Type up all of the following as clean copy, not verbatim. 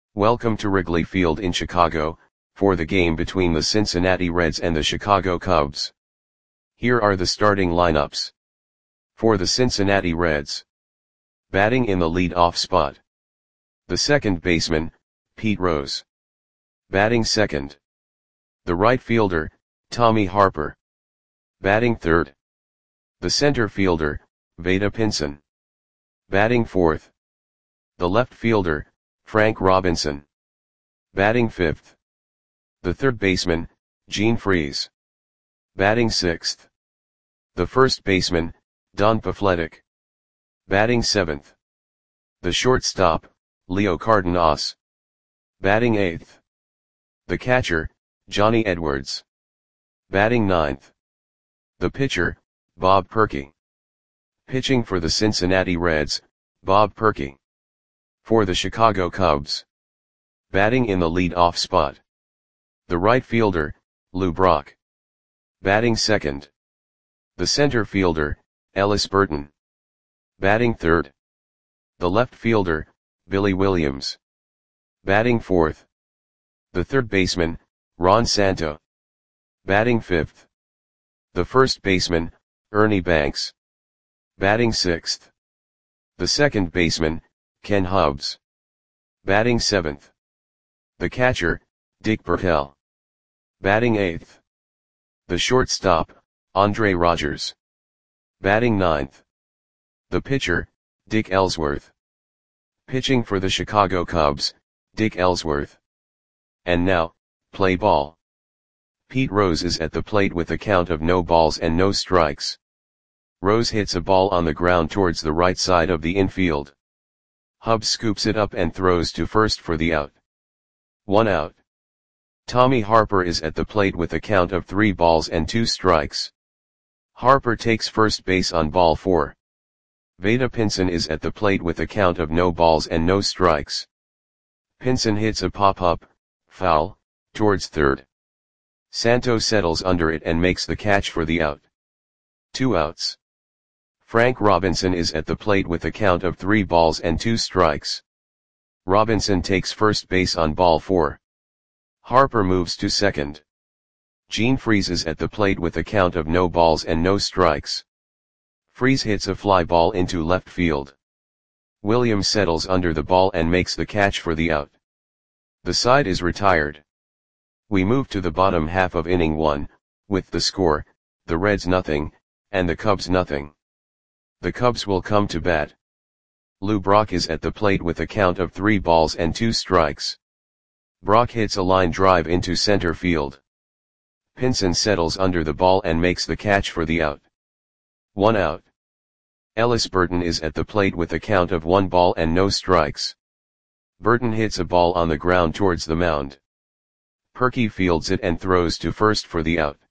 Welcome to Wrigley Field in Chicago, for the game between the Cincinnati Reds and the Chicago Cubs. Here are the starting lineups. For the Cincinnati Reds. Batting in the lead-off spot. The second baseman, Pete Rose. Batting second. The right fielder, Tommy Harper. Batting third. The center fielder, Vada Pinson. Batting fourth. The left fielder, Frank Robinson. Batting fifth. The third baseman, Gene Freese. Batting sixth. The first baseman, Don Pafletic. Batting seventh. The shortstop, Leo Cardenas. Batting eighth. The catcher, Johnny Edwards. Batting ninth. The pitcher, Bob Perky. Pitching for the Cincinnati Reds, Bob Perky. For the Chicago Cubs. Batting in the lead-off spot. The right fielder, Lou Brock. Batting second. The center fielder, Ellis Burton. Batting third. The left fielder, Billy Williams. Batting fourth. The third baseman, Ron Santo. Batting fifth. The first baseman, Ernie Banks. Batting sixth. The second baseman, Ken Hubbs. Batting seventh. The catcher, Dick Bertel. Batting eighth. The shortstop, Andre Rogers. Batting ninth. The pitcher, Dick Ellsworth. Pitching for the Chicago Cubs, Dick Ellsworth. And now, play ball. Pete Rose is at the plate with a count of no balls and no strikes. Rose hits a ball on the ground towards the right side of the infield. Hubbs scoops it up and throws to first for the out. 1 out. Tommy Harper is at the plate with a count of 3 balls and 2 strikes. Harper takes first base on ball 4. Vada Pinson is at the plate with a count of no balls and no strikes. Pinson hits a pop-up, foul, towards third. Santo settles under it and makes the catch for the out. 2 outs. Frank Robinson is at the plate with a count of 3 balls and 2 strikes. Robinson takes first base on ball 4. Harper moves to second. Gene Freese is at the plate with a count of no balls and no strikes. Freese hits a fly ball into left field. Williams settles under the ball and makes the catch for the out. The side is retired. We move to the bottom half of inning 1, with the score, the Reds nothing, and the Cubs nothing. The Cubs will come to bat. Lou Brock is at the plate with a count of 3 balls and 2 strikes. Brock hits a line drive into center field. Pinson settles under the ball and makes the catch for the out. 1 out. Ellis Burton is at the plate with a count of 1 ball and no strikes. Burton hits a ball on the ground towards the mound. Perky fields it and throws to first for the out.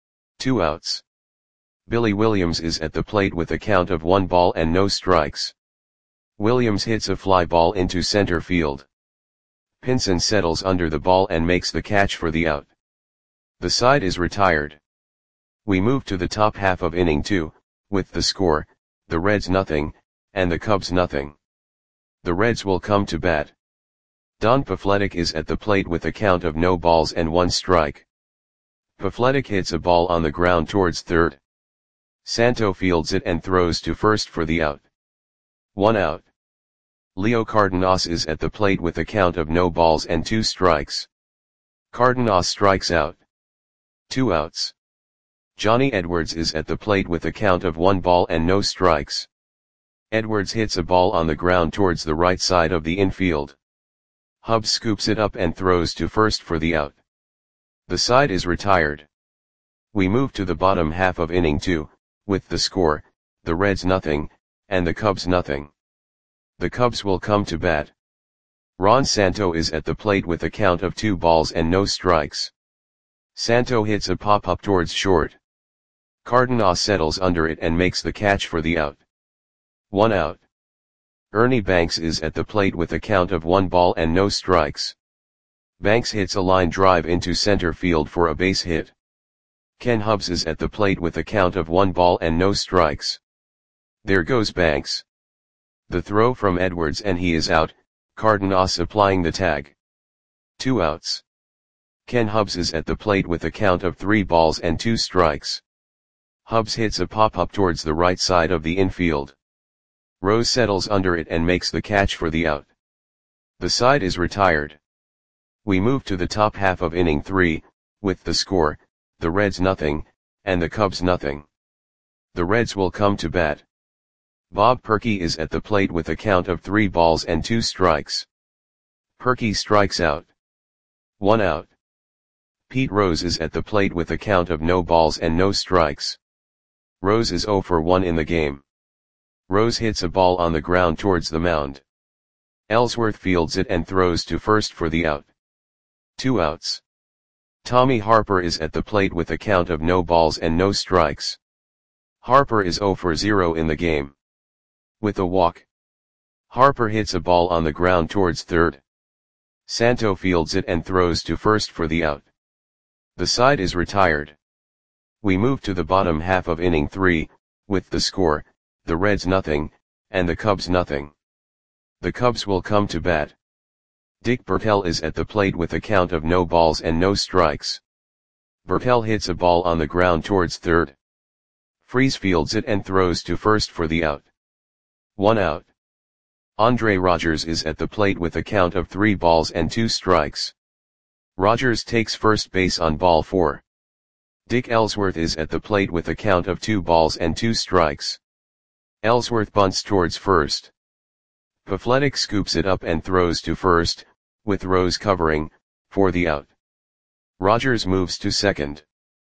2 outs. Billy Williams is at the plate with a count of 1 ball and no strikes. Williams hits a fly ball into center field. Pinson settles under the ball and makes the catch for the out. The side is retired. We move to the top half of inning 2, with the score, the Reds nothing, and the Cubs nothing. The Reds will come to bat. Don Pafletic is at the plate with a count of no balls and 1 strike. Pafletic hits a ball on the ground towards third. Santo fields it and throws to first for the out. 1 out. Leo Cardenas is at the plate with a count of no balls and 2 strikes. Cardenas strikes out. 2 outs. Johnny Edwards is at the plate with a count of 1 ball and no strikes. Edwards hits a ball on the ground towards the right side of the infield. Hubbs scoops it up and throws to first for the out. The side is retired. We move to the bottom half of inning 2, with the score, the Reds nothing, and the Cubs nothing. The Cubs will come to bat. Ron Santo is at the plate with a count of 2 balls and no strikes. Santo hits a pop-up towards short. Cardenas settles under it and makes the catch for the out. 1 out. Ernie Banks is at the plate with a count of 1 ball and no strikes. Banks hits a line drive into center field for a base hit. Ken Hubbs is at the plate with a count of 1 ball and no strikes. There goes Banks. The throw from Edwards and he is out. Cardenas applying the tag. 2 outs. Ken Hubbs is at the plate with a count of 3 balls and 2 strikes. Hubbs hits a pop-up towards the right side of the infield. Rose settles under it and makes the catch for the out. The side is retired. We move to the top half of inning 3, with the score, the Reds nothing, and the Cubs nothing. The Reds will come to bat. Bob Purkey is at the plate with a count of 3 balls and 2 strikes. Purkey strikes out. 1 out. Pete Rose is at the plate with a count of no balls and no strikes. Rose is 0 for 1 in the game. Rose hits a ball on the ground towards the mound. Ellsworth fields it and throws to first for the out. 2 outs. Tommy Harper is at the plate with a count of no balls and no strikes. Harper is 0 for 0 in the game. With a walk. Harper hits a ball on the ground towards third. Santo fields it and throws to first for the out. The side is retired. We move to the bottom half of inning 3, with the score, the Reds nothing, and the Cubs nothing. The Cubs will come to bat. Dick Bertel is at the plate with a count of no balls and no strikes. Bertel hits a ball on the ground towards third. Freese fields it and throws to first for the out. 1 out. Andre Rogers is at the plate with a count of 3 balls and 2 strikes. Rogers takes first base on ball 4. Dick Ellsworth is at the plate with a count of 2 balls and 2 strikes. Ellsworth bunts towards first. Pafletic scoops it up and throws to first, with Rose covering, for the out. Rogers moves to second.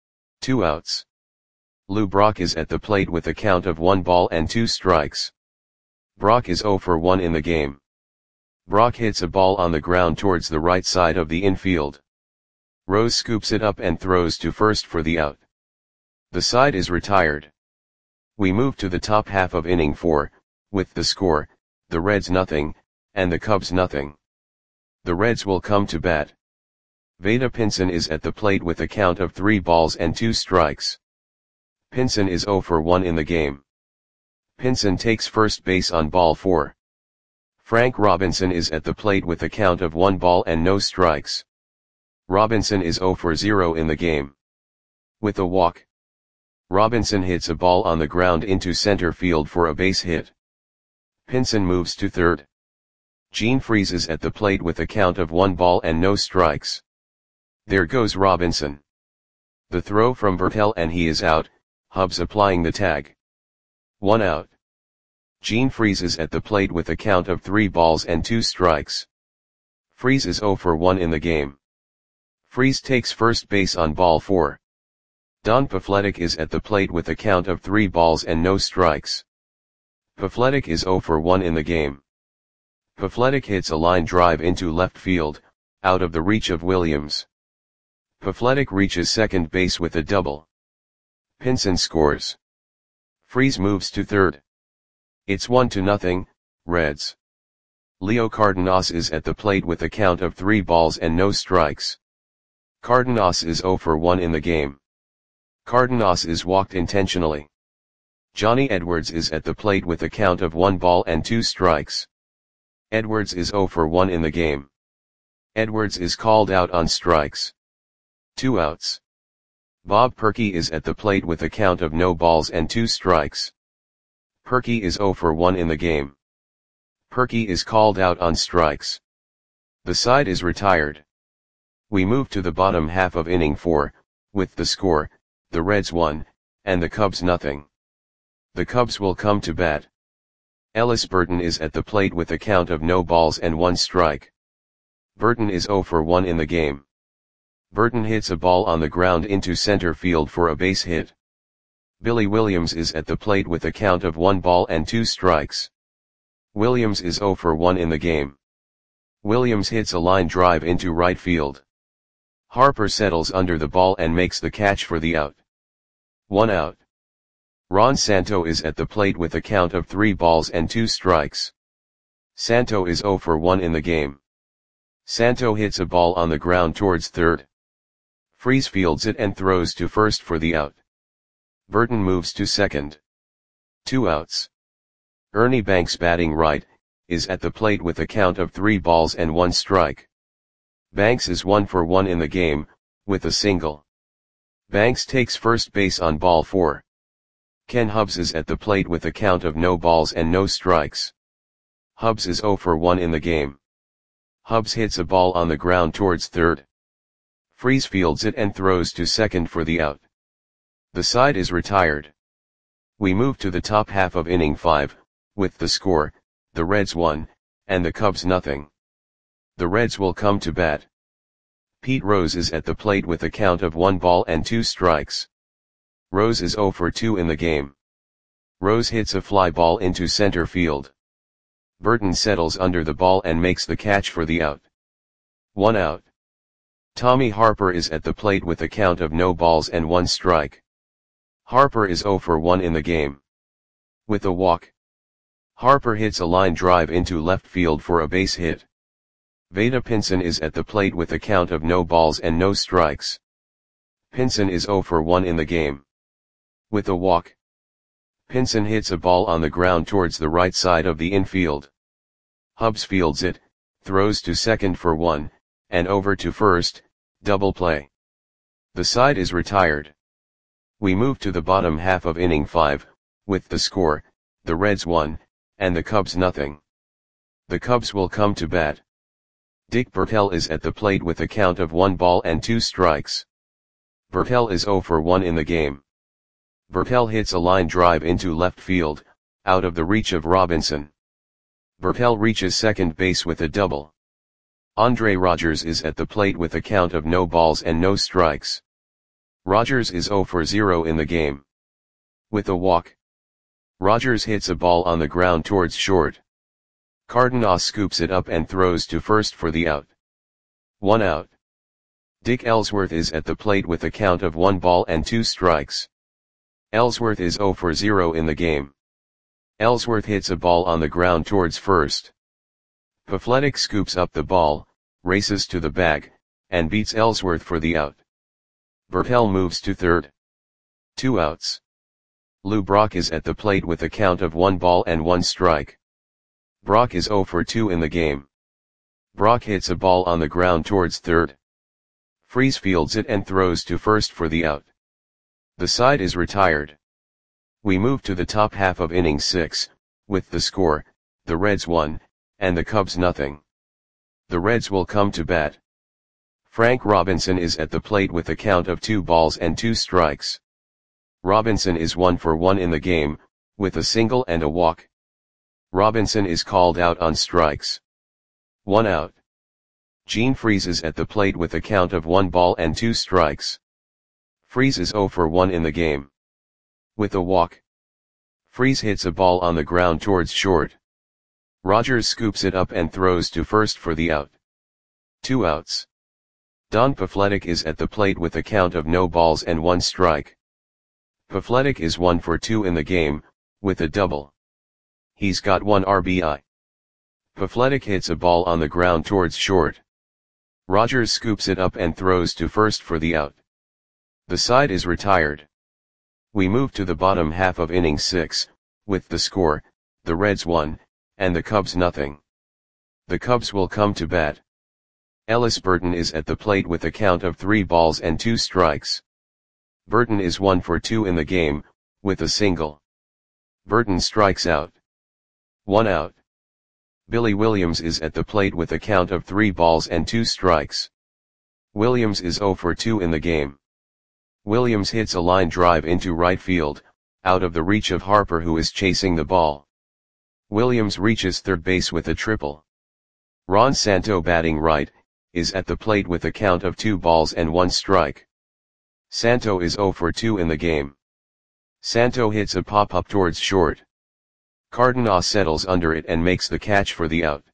2 outs. Lou Brock is at the plate with a count of 1 ball and 2 strikes. Brock is 0 for 1 in the game. Brock hits a ball on the ground towards the right side of the infield. Rose scoops it up and throws to first for the out. The side is retired. We move to the top half of inning 4, with the score, the Reds nothing, and the Cubs nothing. The Reds will come to bat. Vada Pinson is at the plate with a count of 3 balls and 2 strikes. Pinson is 0 for 1 in the game. Pinson takes first base on ball 4. Frank Robinson is at the plate with a count of 1 ball and no strikes. Robinson is 0 for 0 in the game. With a walk. Robinson hits a ball on the ground into center field for a base hit. Pinson moves to third. Gene Freese is at the plate with a count of 1 ball and no strikes. There goes Robinson. The throw from Bertel and he is out, Hubbs applying the tag. 1 out. Gene Freese is at the plate with a count of 3 balls and 2 strikes. Freese is 0 for 1 in the game. Freese takes first base on ball 4. Don Pafletic is at the plate with a count of 3 balls and no strikes. Pafletic is 0 for 1 in the game. Pafletic hits a line drive into left field, out of the reach of Williams. Pafletic reaches second base with a double. Pinson scores. Freese moves to third. It's 1-0, Reds. Leo Cardenas is at the plate with a count of 3 balls and no strikes. Cardenas is 0 for 1 in the game. Cardenas is walked intentionally. Johnny Edwards is at the plate with a count of 1 ball and 2 strikes. Edwards is 0 for 1 in the game. Edwards is called out on strikes. 2 outs. Bob Purkey is at the plate with a count of no balls and 2 strikes. Purkey is 0 for 1 in the game. Purkey is called out on strikes. The side is retired. We move to the bottom half of inning 4, with the score, the Reds 1, and the Cubs nothing. The Cubs will come to bat. Ellis Burton is at the plate with a count of no balls and 1 strike. Burton is 0 for 1 in the game. Burton hits a ball on the ground into center field for a base hit. Billy Williams is at the plate with a count of 1 ball and 2 strikes. Williams is 0 for 1 in the game. Williams hits a line drive into right field. Harper settles under the ball and makes the catch for the out. 1 out. Ron Santo is at the plate with a count of 3 balls and 2 strikes. Santo is 0 for 1 in the game. Santo hits a ball on the ground towards third. Freese fields it and throws to first for the out. Burton moves to second. 2 outs. Ernie Banks batting right, is at the plate with a count of 3 balls and 1 strike. Banks is 1 for 1 in the game, with a single. Banks takes first base on ball 4. Ken Hubbs is at the plate with a count of no balls and no strikes. Hubbs is 0 for 1 in the game. Hubbs hits a ball on the ground towards third. Freese fields it and throws to second for the out. The side is retired. We move to the top half of inning 5, with the score, the Reds 1, and the Cubs nothing. The Reds will come to bat. Pete Rose is at the plate with a count of 1 ball and 2 strikes. Rose is 0 for 2 in the game. Rose hits a fly ball into center field. Burton settles under the ball and makes the catch for the out. 1 out. Tommy Harper is at the plate with a count of no balls and 1 strike. Harper is 0 for 1 in the game. With a walk, Harper hits a line drive into left field for a base hit. Vada Pinson is at the plate with a count of no balls and no strikes. Pinson is 0 for 1 in the game. With a walk, Pinson hits a ball on the ground towards the right side of the infield. Hubbs fields it, throws to second for 1, and over to first, double play. The side is retired. We move to the bottom half of inning 5, with the score, the Reds 1, and the Cubs nothing. The Cubs will come to bat. Dick Bertel is at the plate with a count of 1 ball and 2 strikes. Bertel is 0 for 1 in the game. Bertel hits a line drive into left field, out of the reach of Robinson. Bertel reaches second base with a double. Andre Rogers is at the plate with a count of no balls and no strikes. Rogers is 0 for 0 in the game. With a walk, Rogers hits a ball on the ground towards short. Cardenas scoops it up and throws to first for the out. 1 out. Dick Ellsworth is at the plate with a count of 1 ball and 2 strikes. Ellsworth is 0 for 0 in the game. Ellsworth hits a ball on the ground towards first. Pafletic scoops up the ball, races to the bag, and beats Ellsworth for the out. Bertel moves to third. 2 outs. Lou Brock is at the plate with a count of 1 ball and 1 strike. Brock is 0 for 2 in the game. Brock hits a ball on the ground towards third. Freese fields it and throws to first for the out. The side is retired. We move to the top half of inning 6, with the score, the Reds 1, and the Cubs nothing. The Reds will come to bat. Frank Robinson is at the plate with a count of 2 balls and 2 strikes. Robinson is 1 for 1 in the game, with a single and a walk. Robinson is called out on strikes. 1 out. Gene Freese is at the plate with a count of 1 ball and 2 strikes. Freese is 0 for 1 in the game. With a walk, Freese hits a ball on the ground towards short. Rogers scoops it up and throws to first for the out. 2 outs. Don Pafletic is at the plate with a count of no balls and 1 strike. Pafletic is 1 for 2 in the game, with a double. He's got 1 RBI. Pafletic hits a ball on the ground towards short. Rogers scoops it up and throws to first for the out. The side is retired. We move to the bottom half of inning 6, with the score, the Reds 1, and the Cubs nothing. The Cubs will come to bat. Ellis Burton is at the plate with a count of 3 balls and 2 strikes. Burton is 1 for 2 in the game, with a single. Burton strikes out. 1 out. Billy Williams is at the plate with a count of 3 balls and 2 strikes. Williams is 0 for 2 in the game. Williams hits a line drive into right field, out of the reach of Harper who is chasing the ball. Williams reaches third base with a triple. Ron Santo batting right, is at the plate with a count of 2 balls and 1 strike. Santo is 0 for 2 in the game. Santo hits a pop-up towards short. Cardenas settles under it and makes the catch for the out.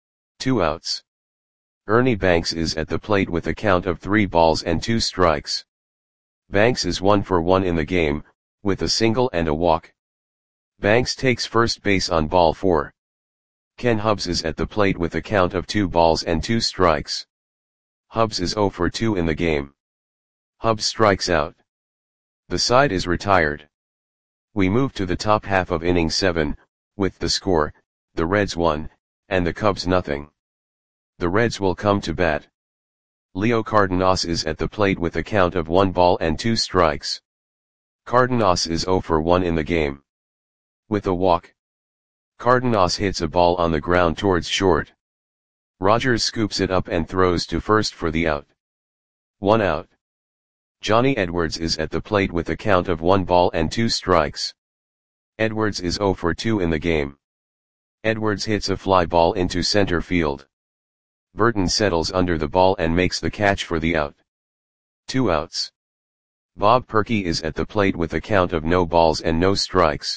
2 outs. Ernie Banks is at the plate with a count of 3 balls and 2 strikes. Banks is 1 for 1 in the game, with a single and a walk. Banks takes first base on ball 4. Ken Hubbs is at the plate with a count of 2 balls and 2 strikes. Hubbs is 0 for 2 in the game. Hubbs strikes out. The side is retired. We move to the top half of inning 7, with the score, the Reds 1, and the Cubs nothing. The Reds will come to bat. Leo Cardenas is at the plate with a count of 1 ball and 2 strikes. Cardenas is 0 for 1 in the game. With a walk. Cardenas hits a ball on the ground towards short. Rogers scoops it up and throws to first for the out. 1 out. Johnny Edwards is at the plate with a count of 1 ball and 2 strikes. Edwards is 0 for 2 in the game. Edwards hits a fly ball into center field. Burton settles under the ball and makes the catch for the out. 2 outs. Bob Perky is at the plate with a count of no balls and no strikes.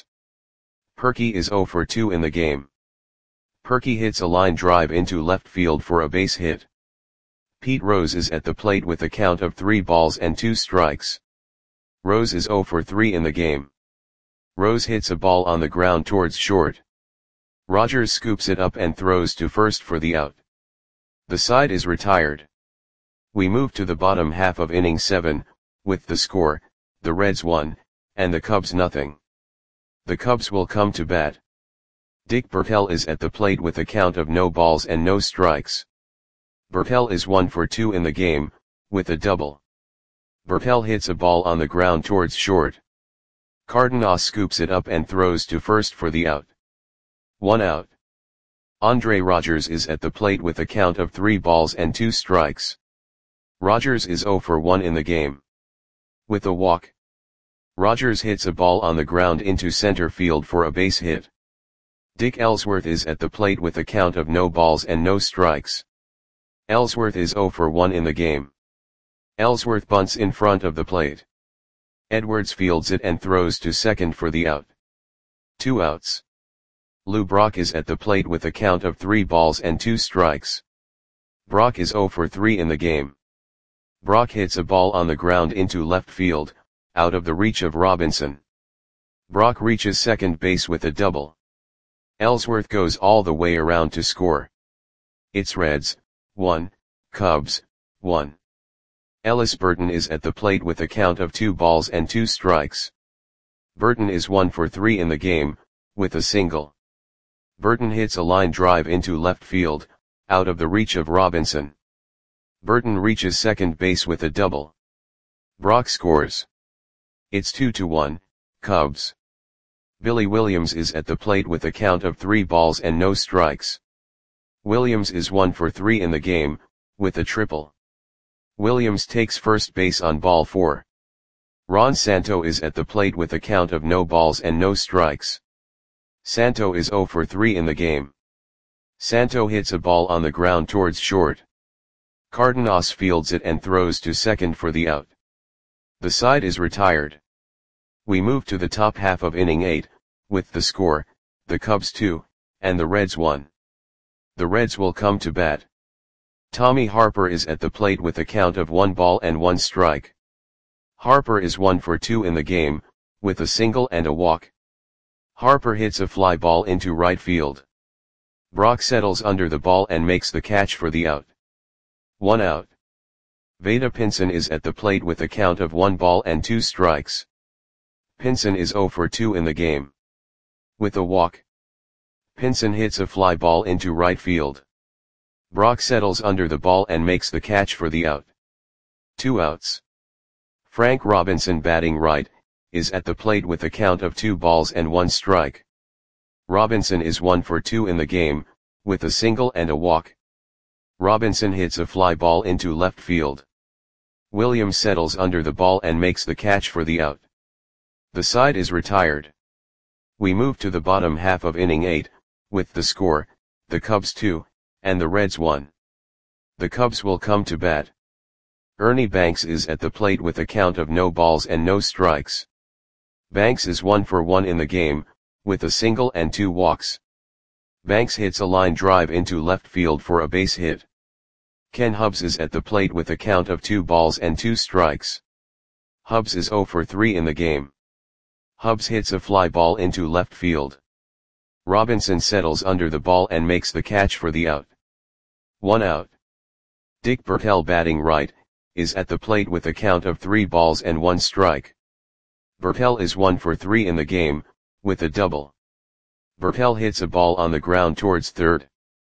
Perky is 0 for 2 in the game. Perky hits a line drive into left field for a base hit. Pete Rose is at the plate with a count of 3 balls and 2 strikes. Rose is 0 for 3 in the game. Rose hits a ball on the ground towards short. Rogers scoops it up and throws to first for the out. The side is retired. We move to the bottom half of inning 7, with the score, the Reds 1, and the Cubs nothing. The Cubs will come to bat. Dick Bertel is at the plate with a count of no balls and no strikes. Bertel is 1 for 2 in the game, with a double. Bertel hits a ball on the ground towards short. Cardenas scoops it up and throws to first for the out. 1 out. Andre Rogers is at the plate with a count of 3 balls and 2 strikes. Rogers is 0 for 1 in the game. With a walk. Rogers hits a ball on the ground into center field for a base hit. Dick Ellsworth is at the plate with a count of no balls and no strikes. Ellsworth is 0 for 1 in the game. Ellsworth bunts in front of the plate. Edwards fields it and throws to second for the out. 2 outs. Lou Brock is at the plate with a count of 3 balls and 2 strikes. Brock is 0 for 3 in the game. Brock hits a ball on the ground into left field, out of the reach of Robinson. Brock reaches second base with a double. Ellsworth goes all the way around to score. It's Reds 1, Cubs 1. Ellis Burton is at the plate with a count of 2 balls and 2 strikes. Burton is 1 for 3 in the game, with a single. Burton hits a line drive into left field, out of the reach of Robinson. Burton reaches second base with a double. Brock scores. It's 2-1, Cubs. Billy Williams is at the plate with a count of 3 balls and no strikes. Williams is 1 for 3 in the game, with a triple. Williams takes first base on ball 4. Ron Santo is at the plate with a count of no balls and no strikes. Santo is 0 for 3 in the game. Santo hits a ball on the ground towards short. Cardenas fields it and throws to second for the out. The side is retired. We move to the top half of inning 8, with the score, the Cubs 2, and the Reds 1. The Reds will come to bat. Tommy Harper is at the plate with a count of 1 ball and 1 strike. Harper is 1 for 2 in the game, with a single and a walk. Harper hits a fly ball into right field. Brock settles under the ball and makes the catch for the out. 1 out. Vada Pinson is at the plate with a count of 1 ball and 2 strikes. Pinson is 0 for 2 in the game. With a walk. Pinson hits a fly ball into right field. Brock settles under the ball and makes the catch for the out. 2 outs. Frank Robinson, batting right, is at the plate with a count of 2 balls and 1 strike. Robinson is 1 for 2 in the game, with a single and a walk. Robinson hits a fly ball into left field. Williams settles under the ball and makes the catch for the out. The side is retired. We move to the bottom half of inning 8, with the score, the Cubs 2, and the Reds 1. The Cubs will come to bat. Ernie Banks is at the plate with a count of no balls and no strikes. Banks is 1 for 1 in the game, with a single and 2 walks. Banks hits a line drive into left field for a base hit. Ken Hubbs is at the plate with a count of 2 balls and 2 strikes. Hubbs is 0 for 3 in the game. Hubbs hits a fly ball into left field. Robinson settles under the ball and makes the catch for the out. 1 out. Dick Bertel, batting right, is at the plate with a count of 3 balls and 1 strike. Bertel is 1 for 3 in the game, with a double. Bertel hits a ball on the ground towards third.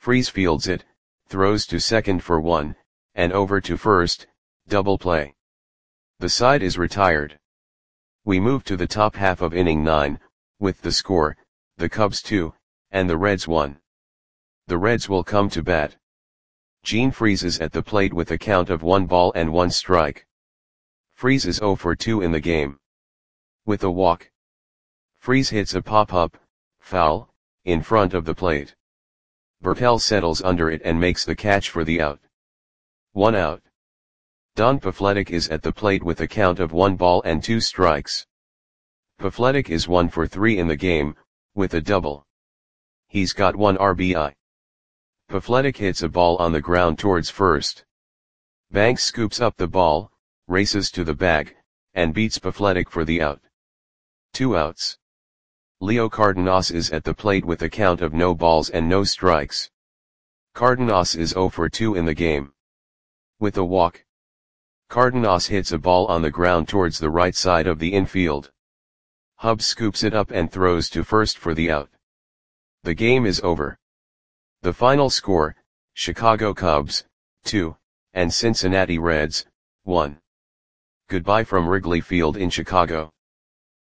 Freese fields it, throws to second for 1, and over to first, double play. The side is retired. We move to the top half of inning 9, with the score, the Cubs 2, and the Reds 1. The Reds will come to bat. Gene Freese is at the plate with a count of 1 ball and 1 strike. Freese is 0 for 2 in the game. With a walk, Freese hits a pop-up, foul, in front of the plate. Bertel settles under it and makes the catch for the out. 1 out. Don Pafletic is at the plate with a count of 1 ball and 2 strikes. Pafletic is 1 for 3 in the game, with a double. He's got 1 RBI. Pafletic hits a ball on the ground towards first. Banks scoops up the ball, races to the bag, and beats Pafletic for the out. 2 outs. Leo Cardenas is at the plate with a count of no balls and no strikes. Cardenas is 0 for 2 in the game. With a walk, Cardenas hits a ball on the ground towards the right side of the infield. Hubbs scoops it up and throws to first for the out. The game is over. The final score, Chicago Cubs, 2, and Cincinnati Reds, 1. Goodbye from Wrigley Field in Chicago.